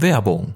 Werbung.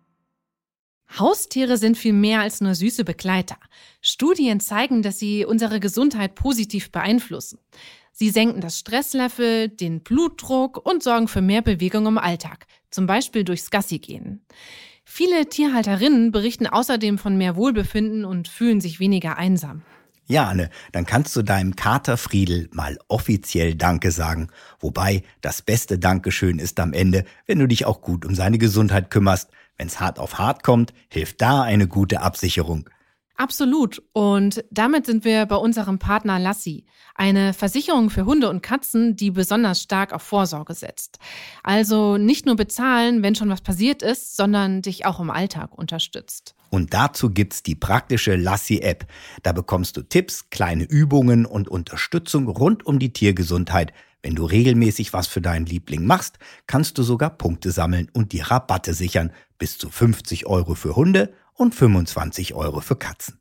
Haustiere sind viel mehr als nur süße Begleiter. Studien zeigen, dass sie unsere Gesundheit positiv beeinflussen. Sie senken das Stresslevel, den Blutdruck und sorgen für mehr Bewegung im Alltag, zum Beispiel durchs Gassigehen. Viele Tierhalterinnen berichten außerdem von mehr Wohlbefinden und fühlen sich weniger einsam. Ja, Anne, dann kannst du deinem Kater Friedel mal offiziell Danke sagen. Wobei, das beste Dankeschön ist am Ende, wenn du dich auch gut um seine Gesundheit kümmerst. Wenn's hart auf hart kommt, hilft da eine gute Absicherung. Absolut. Und damit sind wir bei unserem Partner Lassi, eine Versicherung für Hunde und Katzen, die besonders stark auf Vorsorge setzt. Also nicht nur bezahlen, wenn schon was passiert ist, sondern dich auch im Alltag unterstützt. Und dazu gibt's die praktische Lassi-App. Da bekommst du Tipps, kleine Übungen und Unterstützung rund um die Tiergesundheit. Wenn du regelmäßig was für deinen Liebling machst, kannst du sogar Punkte sammeln und die Rabatte sichern. Bis zu 50 € für Hunde und 25 € für Katzen.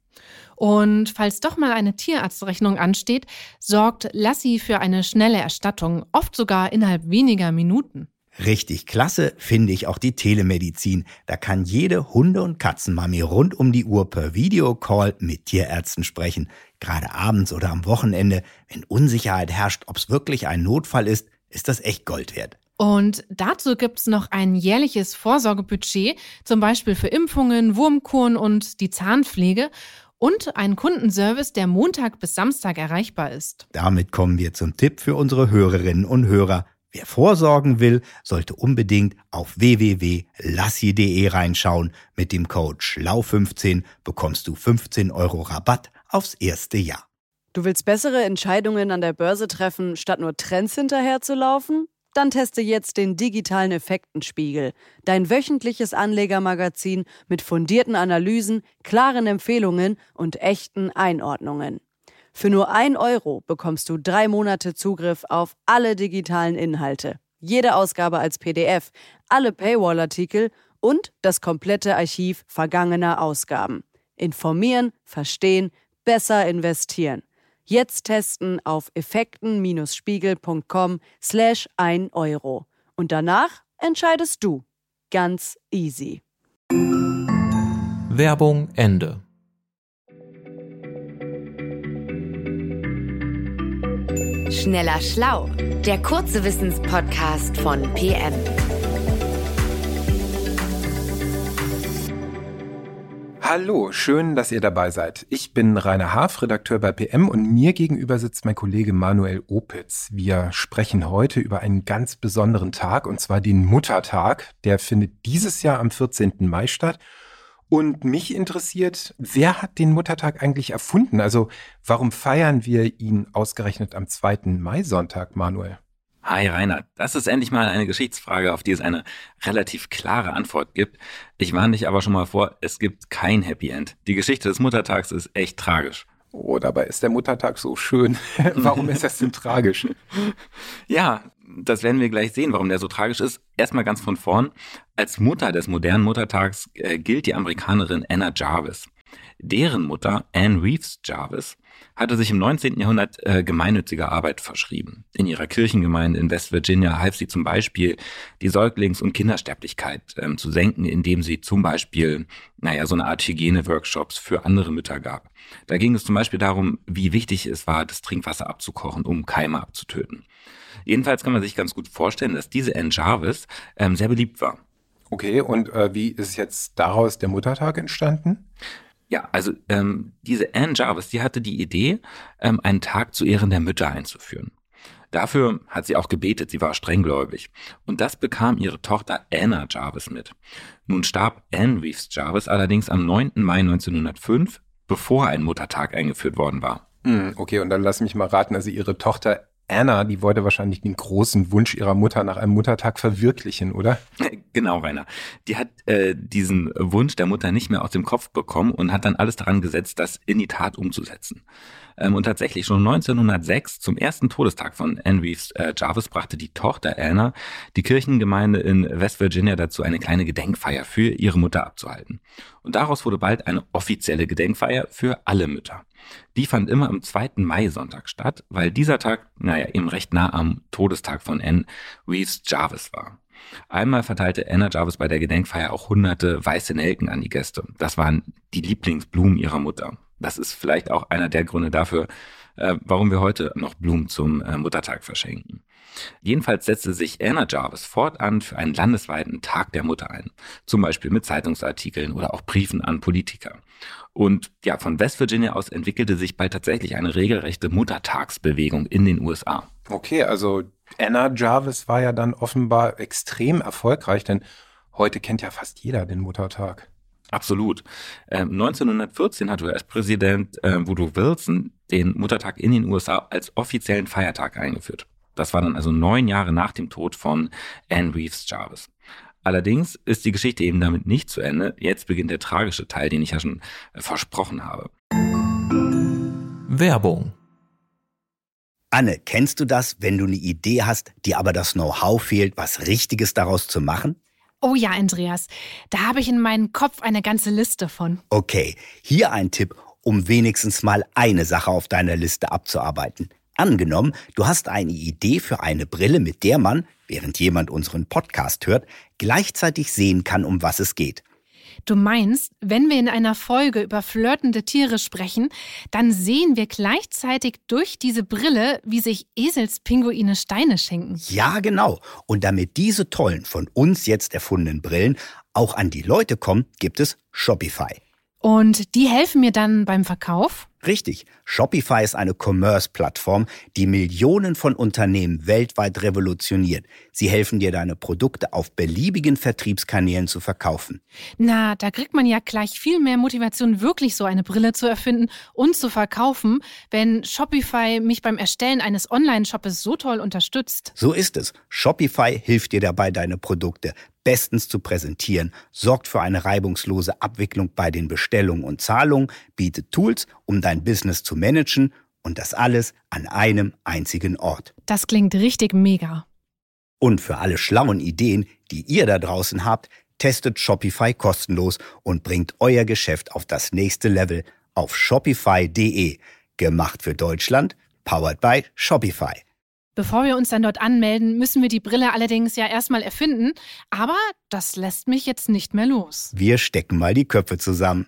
Und falls doch mal eine Tierarztrechnung ansteht, sorgt Lassi für eine schnelle Erstattung, oft sogar innerhalb weniger Minuten. Richtig klasse finde ich auch die Telemedizin. Da kann jede Hunde- und Katzenmami rund um die Uhr per Videocall mit Tierärzten sprechen. Gerade abends oder am Wochenende, wenn Unsicherheit herrscht, ob es wirklich ein Notfall ist das echt Gold wert. Und dazu gibt's noch ein jährliches Vorsorgebudget, zum Beispiel für Impfungen, Wurmkuren und die Zahnpflege und einen Kundenservice, der Montag bis Samstag erreichbar ist. Damit kommen wir zum Tipp für unsere Hörerinnen und Hörer. Wer vorsorgen will, sollte unbedingt auf www.lassi.de reinschauen. Mit dem Code SCHLAU15 bekommst du 15 € Rabatt aufs erste Jahr. Du willst bessere Entscheidungen an der Börse treffen, statt nur Trends hinterherzulaufen? Dann teste jetzt den digitalen Effektenspiegel, dein wöchentliches Anlegermagazin mit fundierten Analysen, klaren Empfehlungen und echten Einordnungen. Für nur 1 € bekommst du 3 Monate Zugriff auf alle digitalen Inhalte, jede Ausgabe als PDF, alle Paywall-Artikel und das komplette Archiv vergangener Ausgaben. Informieren, verstehen, besser investieren. Jetzt testen auf effekten-spiegel.com/1 €. Und danach entscheidest du. Ganz easy. Werbung Ende. Schneller Schlau, der kurze Wissenspodcast von PM. Hallo, schön, dass ihr dabei seid. Ich bin Rainer Haaf, Redakteur bei PM und mir gegenüber sitzt mein Kollege Manuel Opitz. Wir sprechen heute über einen ganz besonderen Tag, und zwar den Muttertag. Der findet dieses Jahr am 14. Mai statt. Und mich interessiert, wer hat den Muttertag eigentlich erfunden? Also warum feiern wir ihn ausgerechnet am 2. Mai-Sonntag, Manuel? Hi Rainer, das ist endlich mal eine Geschichtsfrage, auf die es eine relativ klare Antwort gibt. Ich warne dich aber schon mal vor, es gibt kein Happy End. Die Geschichte des Muttertags ist echt tragisch. Oh, dabei ist der Muttertag so schön. Warum ist das denn tragisch? Ja, das werden wir gleich sehen, warum der so tragisch ist. Erstmal ganz von vorn. Als Mutter des modernen Muttertags gilt die Amerikanerin Anna Jarvis. Deren Mutter, Anne Reeves Jarvis, hatte sich im 19. Jahrhundert gemeinnütziger Arbeit verschrieben. In ihrer Kirchengemeinde in West Virginia half sie zum Beispiel, die Säuglings- und Kindersterblichkeit zu senken, indem sie zum Beispiel, so eine Art Hygieneworkshops für andere Mütter gab. Da ging es zum Beispiel darum, wie wichtig es war, das Trinkwasser abzukochen, um Keime abzutöten. Jedenfalls kann man sich ganz gut vorstellen, dass diese Anne Jarvis sehr beliebt war. Okay, und wie ist jetzt daraus der Muttertag entstanden? Ja, also diese Anne Jarvis, die hatte die Idee, einen Tag zu Ehren der Mütter einzuführen. Dafür hat sie auch gebetet, sie war strenggläubig. Und das bekam ihre Tochter Anna Jarvis mit. Nun starb Anne Reeves Jarvis allerdings am 9. Mai 1905, bevor ein Muttertag eingeführt worden war. Okay, und dann lass mich mal raten, also ihre Tochter Anna, die wollte wahrscheinlich den großen Wunsch ihrer Mutter nach einem Muttertag verwirklichen, oder? Genau, Rainer. Die hat diesen Wunsch der Mutter nicht mehr aus dem Kopf bekommen und hat dann alles daran gesetzt, das in die Tat umzusetzen. Und tatsächlich schon 1906, zum ersten Todestag von Anne Reeves Jarvis, brachte die Tochter Anna die Kirchengemeinde in West Virginia dazu, eine kleine Gedenkfeier für ihre Mutter abzuhalten. Und daraus wurde bald eine offizielle Gedenkfeier für alle Mütter. Die fand immer am 2. Mai-Sonntag statt, weil dieser Tag, eben recht nah am Todestag von Anne Reeves Jarvis war. Einmal verteilte Anna Jarvis bei der Gedenkfeier auch hunderte weiße Nelken an die Gäste. Das waren die Lieblingsblumen ihrer Mutter. Das ist vielleicht auch einer der Gründe dafür, warum wir heute noch Blumen zum Muttertag verschenken. Jedenfalls setzte sich Anna Jarvis fortan für einen landesweiten Tag der Mutter ein. Zum Beispiel mit Zeitungsartikeln oder auch Briefen an Politiker. Und ja, von West Virginia aus entwickelte sich bald tatsächlich eine regelrechte Muttertagsbewegung in den USA. Okay, also Anna Jarvis war ja dann offenbar extrem erfolgreich, denn heute kennt ja fast jeder den Muttertag. Absolut. 1914 hat US-Präsident Woodrow Wilson den Muttertag in den USA als offiziellen Feiertag eingeführt. Das war dann also 9 Jahre nach dem Tod von Ann Reeves Jarvis. Allerdings ist die Geschichte eben damit nicht zu Ende. Jetzt beginnt der tragische Teil, den ich ja schon versprochen habe. Werbung. Anne, kennst du das, wenn du eine Idee hast, dir aber das Know-how fehlt, was Richtiges daraus zu machen? Oh ja, Andreas, da habe ich in meinem Kopf eine ganze Liste von. Okay, hier ein Tipp, um wenigstens mal eine Sache auf deiner Liste abzuarbeiten. Angenommen, du hast eine Idee für eine Brille, mit der man, während jemand unseren Podcast hört, gleichzeitig sehen kann, um was es geht. Du meinst, wenn wir in einer Folge über flirtende Tiere sprechen, dann sehen wir gleichzeitig durch diese Brille, wie sich Eselspinguine Steine schenken. Ja, genau. Und damit diese tollen, von uns jetzt erfundenen Brillen auch an die Leute kommen, gibt es Shopify. Und die helfen mir dann beim Verkauf? Richtig. Shopify ist eine Commerce-Plattform, die Millionen von Unternehmen weltweit revolutioniert. Sie helfen dir, deine Produkte auf beliebigen Vertriebskanälen zu verkaufen. Na, da kriegt man ja gleich viel mehr Motivation, wirklich so eine Brille zu erfinden und zu verkaufen, wenn Shopify mich beim Erstellen eines Online-Shoppes so toll unterstützt. So ist es. Shopify hilft dir dabei, deine Produkte bestens zu präsentieren, sorgt für eine reibungslose Abwicklung bei den Bestellungen und Zahlungen, bietet Tools, um dein Business zu managen und das alles an einem einzigen Ort. Das klingt richtig mega. Und für alle schlauen Ideen, die ihr da draußen habt, testet Shopify kostenlos und bringt euer Geschäft auf das nächste Level auf shopify.de. Gemacht für Deutschland, powered by Shopify. Bevor wir uns dann dort anmelden, müssen wir die Brille allerdings ja erstmal erfinden. Aber das lässt mich jetzt nicht mehr los. Wir stecken mal die Köpfe zusammen.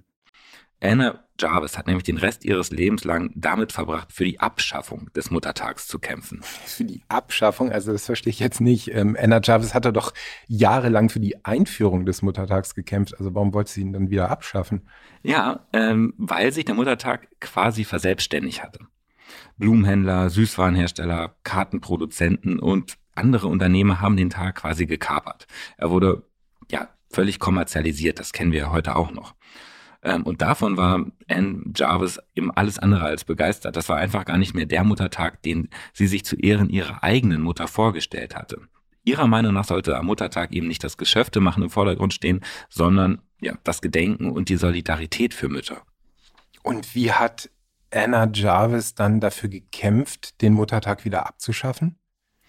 Anna Jarvis hat nämlich den Rest ihres Lebens lang damit verbracht, für die Abschaffung des Muttertags zu kämpfen. Für die Abschaffung? Also das verstehe ich jetzt nicht. Anna Jarvis hatte doch jahrelang für die Einführung des Muttertags gekämpft. Also warum wollte sie ihn dann wieder abschaffen? Ja, weil sich der Muttertag quasi verselbstständigt hatte. Blumenhändler, Süßwarenhersteller, Kartenproduzenten und andere Unternehmer haben den Tag quasi gekapert. Er wurde ja völlig kommerzialisiert, das kennen wir ja heute auch noch. Und davon war Ann Jarvis eben alles andere als begeistert. Das war einfach gar nicht mehr der Muttertag, den sie sich zu Ehren ihrer eigenen Mutter vorgestellt hatte. Ihrer Meinung nach sollte am Muttertag eben nicht das Geschäftemachen im Vordergrund stehen, sondern ja das Gedenken und die Solidarität für Mütter. Und wie hat Anna Jarvis dann dafür gekämpft, den Muttertag wieder abzuschaffen?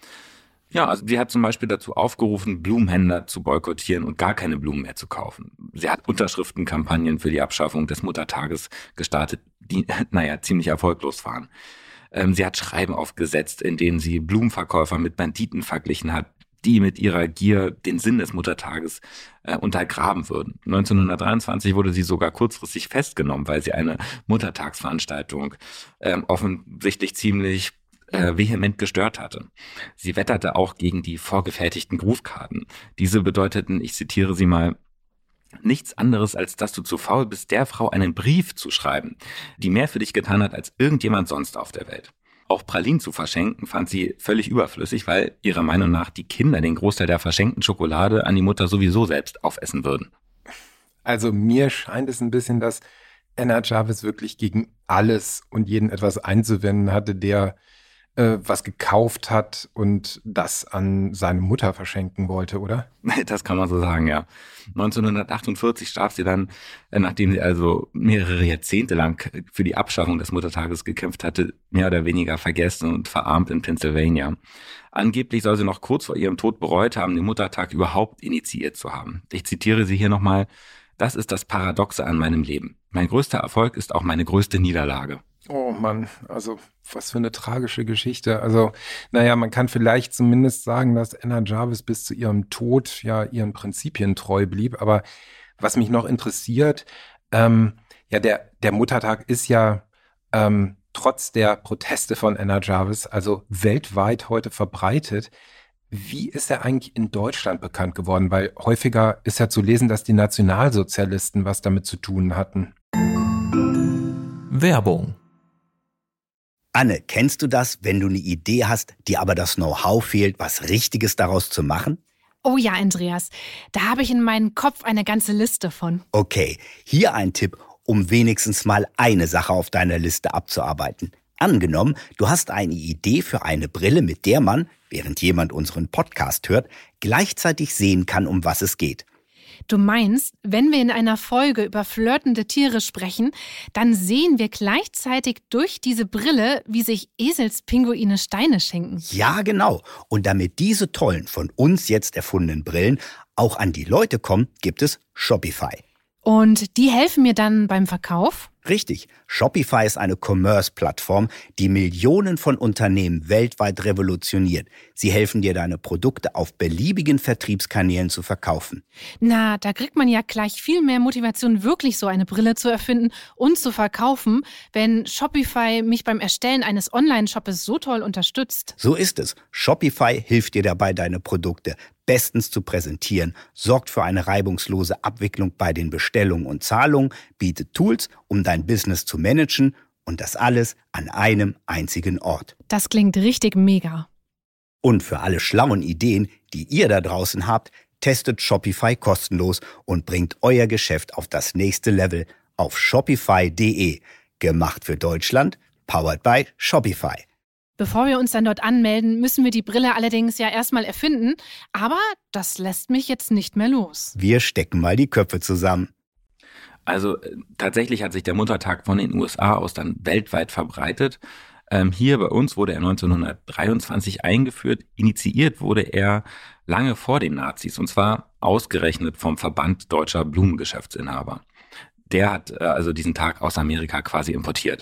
Ja, also sie hat zum Beispiel dazu aufgerufen, Blumenhändler zu boykottieren und gar keine Blumen mehr zu kaufen. Sie hat Unterschriftenkampagnen für die Abschaffung des Muttertages gestartet, die, ziemlich erfolglos waren. Sie hat Schreiben aufgesetzt, in denen sie Blumenverkäufer mit Banditen verglichen hat, die mit ihrer Gier den Sinn des Muttertages untergraben würden. 1923 wurde sie sogar kurzfristig festgenommen, weil sie eine Muttertagsveranstaltung offensichtlich ziemlich vehement gestört hatte. Sie wetterte auch gegen die vorgefertigten Grußkarten. Diese bedeuteten, ich zitiere sie mal, nichts anderes, als dass du zu faul bist, der Frau einen Brief zu schreiben, die mehr für dich getan hat als irgendjemand sonst auf der Welt. Auch Pralinen zu verschenken fand sie völlig überflüssig, weil ihrer Meinung nach die Kinder den Großteil der verschenkten Schokolade an die Mutter sowieso selbst aufessen würden. Also mir scheint es ein bisschen, dass Anna Jarvis wirklich gegen alles und jeden etwas einzuwenden hatte, der was gekauft hat und das an seine Mutter verschenken wollte, oder? Das kann man so sagen, ja. 1948 starb sie dann, nachdem sie also mehrere Jahrzehnte lang für die Abschaffung des Muttertages gekämpft hatte, mehr oder weniger vergessen und verarmt in Pennsylvania. Angeblich soll sie noch kurz vor ihrem Tod bereut haben, den Muttertag überhaupt initiiert zu haben. Ich zitiere sie hier nochmal: Das ist das Paradoxe an meinem Leben. Mein größter Erfolg ist auch meine größte Niederlage. Oh Mann, also was für eine tragische Geschichte. Also, naja, man kann vielleicht zumindest sagen, dass Anna Jarvis bis zu ihrem Tod ja ihren Prinzipien treu blieb. Aber was mich noch interessiert, ja, der Muttertag ist ja trotz der Proteste von Anna Jarvis, also weltweit heute verbreitet. Wie ist er eigentlich in Deutschland bekannt geworden? Weil häufiger ist ja zu lesen, dass die Nationalsozialisten was damit zu tun hatten. Werbung. Anne, kennst du das, wenn du eine Idee hast, dir aber das Know-how fehlt, was Richtiges daraus zu machen? Oh ja, Andreas, da habe ich in meinem Kopf eine ganze Liste von. Okay, hier ein Tipp, um wenigstens mal eine Sache auf deiner Liste abzuarbeiten. Angenommen, du hast eine Idee für eine Brille, mit der man, während jemand unseren Podcast hört, gleichzeitig sehen kann, um was es geht. Du meinst, wenn wir in einer Folge über flirtende Tiere sprechen, dann sehen wir gleichzeitig durch diese Brille, wie sich Eselspinguine Steine schenken. Ja, genau. Und damit diese tollen, von uns jetzt erfundenen Brillen auch an die Leute kommen, gibt es Shopify. Und die helfen mir dann beim Verkauf? Richtig. Shopify ist eine Commerce-Plattform, die Millionen von Unternehmen weltweit revolutioniert. Sie helfen dir, deine Produkte auf beliebigen Vertriebskanälen zu verkaufen. Na, da kriegt man ja gleich viel mehr Motivation, wirklich so eine Brille zu erfinden und zu verkaufen, wenn Shopify mich beim Erstellen eines Online-Shoppes so toll unterstützt. So ist es. Shopify hilft dir dabei, deine Produkte bestens zu präsentieren, sorgt für eine reibungslose Abwicklung bei den Bestellungen und Zahlungen, bietet Tools, um dein Business zu managen und das alles an einem einzigen Ort. Das klingt richtig mega. Und für alle schlauen Ideen, die ihr da draußen habt, testet Shopify kostenlos und bringt euer Geschäft auf das nächste Level auf shopify.de. Gemacht für Deutschland, powered by Shopify. Bevor wir uns dann dort anmelden, müssen wir die Brille allerdings ja erstmal erfinden. Aber das lässt mich jetzt nicht mehr los. Wir stecken mal die Köpfe zusammen. Also tatsächlich hat sich der Muttertag von den USA aus dann weltweit verbreitet. Hier bei uns wurde er 1923 eingeführt. Initiiert wurde er lange vor den Nazis, und zwar ausgerechnet vom Verband Deutscher Blumengeschäftsinhaber. Der hat also diesen Tag aus Amerika quasi importiert.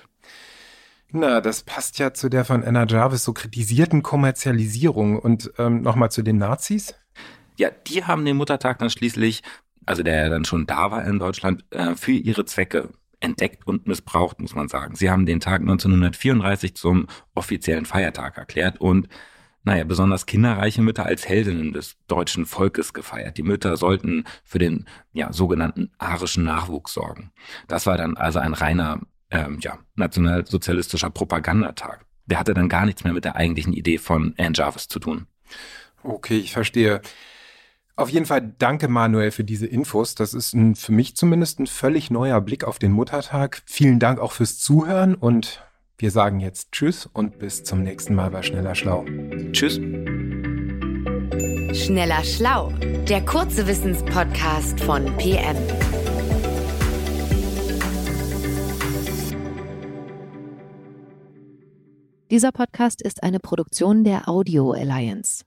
Na, das passt ja zu der von Anna Jarvis so kritisierten Kommerzialisierung. Und nochmal zu den Nazis? Ja, die haben den Muttertag dann schließlich, also der ja dann schon da war in Deutschland, für ihre Zwecke entdeckt und missbraucht, muss man sagen. Sie haben den Tag 1934 zum offiziellen Feiertag erklärt und, besonders kinderreiche Mütter als Heldinnen des deutschen Volkes gefeiert. Die Mütter sollten für den sogenannten arischen Nachwuchs sorgen. Das war dann also ein reiner nationalsozialistischer Propagandatag. Der hatte dann gar nichts mehr mit der eigentlichen Idee von Anne Jarvis zu tun. Okay, ich verstehe. Auf jeden Fall danke, Manuel, für diese Infos. Das ist für mich zumindest ein völlig neuer Blick auf den Muttertag. Vielen Dank auch fürs Zuhören und wir sagen jetzt Tschüss und bis zum nächsten Mal bei Schneller Schlau. Tschüss. Schneller Schlau, der kurze Wissenspodcast von PM. Dieser Podcast ist eine Produktion der Audio Alliance.